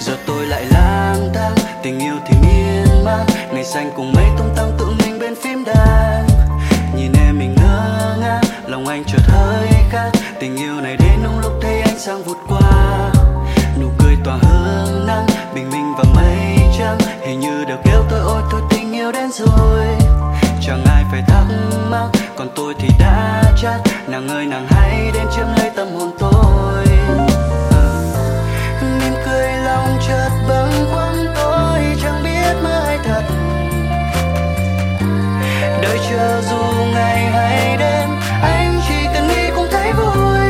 Giờ tôi lại lang thang, tình yêu thì miên man, ngày xanh cùng mấy tung tăng tự mình bên phím đàn. Nhìn em mình ngơ ngác, lòng anh chợt hơi khác. Tình yêu này đến đúng lúc thấy ánh sáng vụt qua, nụ cười tỏa hương nắng, bình minh và mây trắng. Hình như đều kêu tôi ôi thôi tình yêu đến rồi, chẳng ai phải thắc mắc, còn tôi thì đã chắc. Nàng ơi nàng hãy đến chiếm lấy tâm hồn tôi. Mỉm cười lòng chợt bâng khuâng, tôi chẳng biết mơ hay thật. Đợi chờ dù ngày hay đêm, anh chỉ cần nghĩ cũng thấy vui.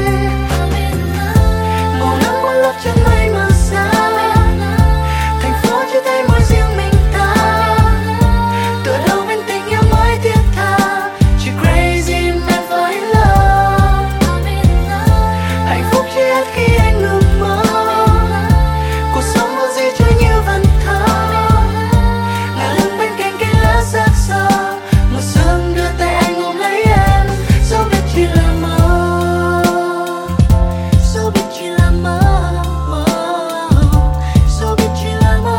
Màu nắng qua lớp chân mây mờ xa, thành phố chia tay mỗi riêng mình ta. Tựa đâu bên tình yêu mới thiết tha, chỉ crazy man fall in love. Hạnh phúc chỉ hết khi anh ngừng mơ, cuộc sống có gì chơi như vần thơ. Ngả lưng bên cạnh cây lá xác xơ, mùa sương đưa tay anh ôm lấy em. Dẫu biết chỉ là mơ, dẫu biết chỉ là mơ, dẫu biết chỉ là mơ.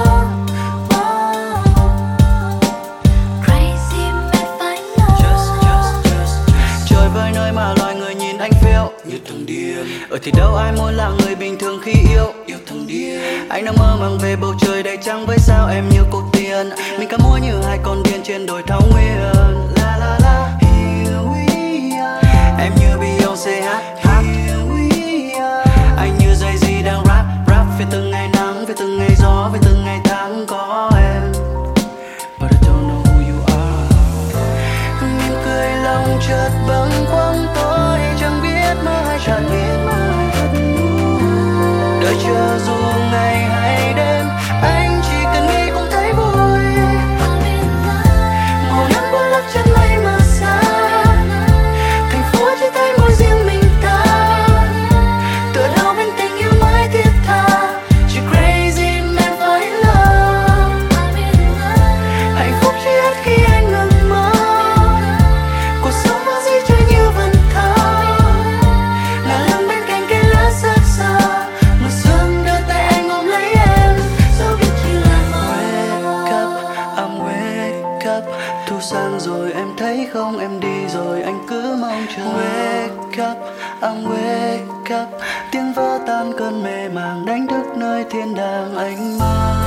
Crazy man fall in love. Trời với nơi mà loài người nhìn anh phiêu như thằng điên. Ở thì đâu ai muốn là người bình thường khi yêu thằng điên. Anh đang mơ màng về bầu trời đầy trăng với sao em như cô tiên. Mình ca múa như hai con điên trên đồi thảo nguyên. La la la, here we are. Em như Beyoncé hát here we are. Anh như Jay-Z đang rap về từng ngày nắng, về từng ngày gió, về từng ngày tháng có em. But I don't know who you are. Mỉm cười lòng chợt bâng khuâng, tôi chẳng biết mơ hay chẳng biết mơ hay thật. Đợi chờ dù ngày hay đêm, anh chỉ cần nghĩ cũng thấy vui. Màu nắng qua lớp chân mây mờ xa, thành phố chia tay mỗi riêng mình ta. Tựa đâu bên tình yêu mới thiết tha, chỉ crazy man fall in love. Hạnh phúc chỉ hết khi anh ngừng mơ, cuộc sống có gì chơi như vần thơ. Ngả lưng bên cạnh cây lá xác xơ, mùa sương đưa tay anh ôm lấy em. Dẫu biết chỉ là mơ. Wake up, I'm wake up. Thu sang rồi em thấy không, em đi rồi anh cứ mong chờ. Wake up, I'm wake up. Tiếng vỡ tan cơn mê màng đánh thức nơi thiên đàng anh mơ.